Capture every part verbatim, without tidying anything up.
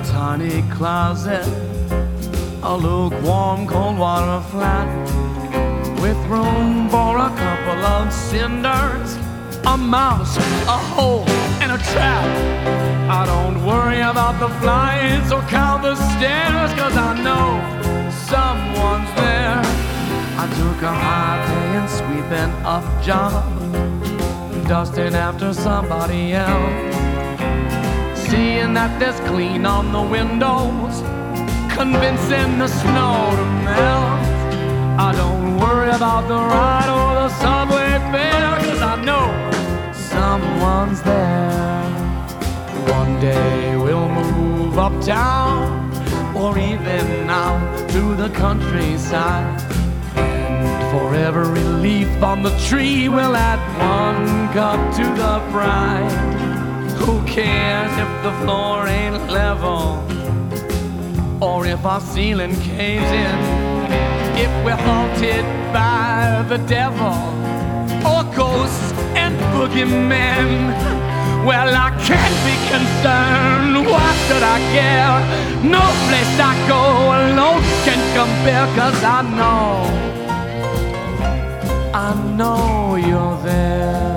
a tiny closet, a lukewarm cold water flat, with room for a couple of cinders, a mouse, a hole, and a trap. I don't worry about the flights or count the stairs, 'cause I know someone's there. I took a high-paying sweeping up job, dusting after somebody else, seeing that there's clean on the windows, convincing the snow to melt. I don't worry about the ride or the subway fare, 'cause I know someone's there. One day we'll move uptown, or even out to the countryside, and for every leaf on the tree we'll add one cup to the bride. Who cares if the floor ain't level, or if our ceiling caves in, if we're haunted by the devil or ghosts and boogeymen? Well, I can't be concerned, why should I care? No place I go alone can compare, 'cause I know, I know you're there.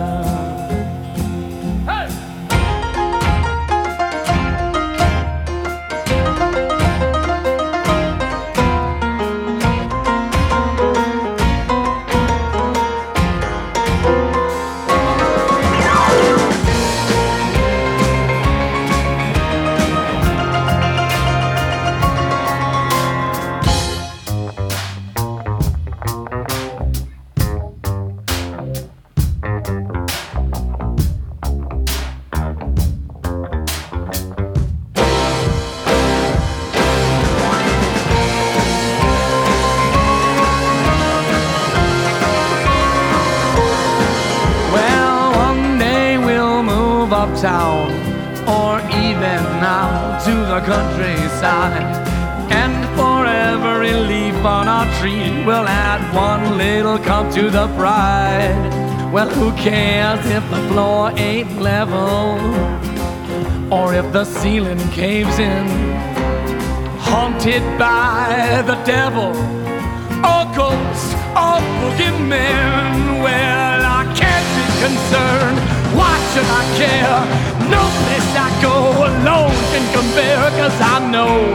Uptown, or even out to the countryside, and for every leaf on our tree we'll add one little cup to the bride. Well, who cares if the floor ain't level, or if the ceiling caves in, haunted by the devil or ghosts or boogeymen? Well, I can't be concerned, why should I care? No place I go alone can compare, 'cause I know